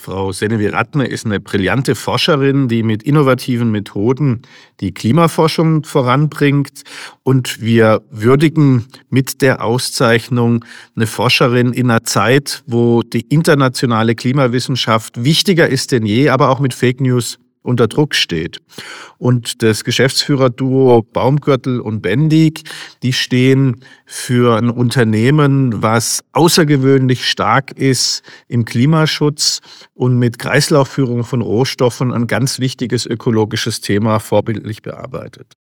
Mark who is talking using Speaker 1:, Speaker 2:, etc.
Speaker 1: Frau Seneviratne ist eine brillante Forscherin, die mit innovativen Methoden die Klimaforschung voranbringt. Und wir würdigen mit der Auszeichnung eine Forscherin in einer Zeit, wo die internationale Klimawissenschaft wichtiger ist denn je, aber auch mit Fake News unter Druck steht. Und das Geschäftsführerduo Baumgörtel und Bendig, die stehen für ein Unternehmen, was außergewöhnlich stark ist im Klimaschutz und mit Kreislaufführung von Rohstoffen ein ganz wichtiges ökologisches Thema vorbildlich bearbeitet.